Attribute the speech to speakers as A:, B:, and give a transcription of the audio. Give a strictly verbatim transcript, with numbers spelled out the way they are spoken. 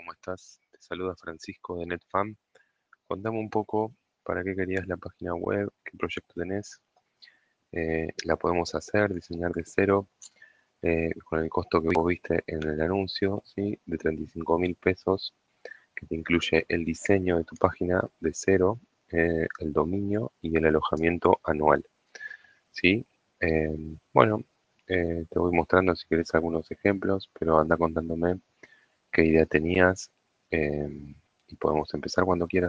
A: ¿cómo estás? Te saluda Francisco de NetFam. Contame un poco para qué querías la página web, qué proyecto tenés. Eh, la podemos hacer, diseñar de cero, eh, con el costo que vos viste en el anuncio, ¿sí? De treinta y cinco mil pesos, que te incluye el diseño de tu página de cero, eh, el dominio y el alojamiento anual, ¿sí? Eh, bueno, eh, te voy mostrando si querés algunos ejemplos, pero anda contándome qué idea tenías, eh, y podemos empezar cuando quieras.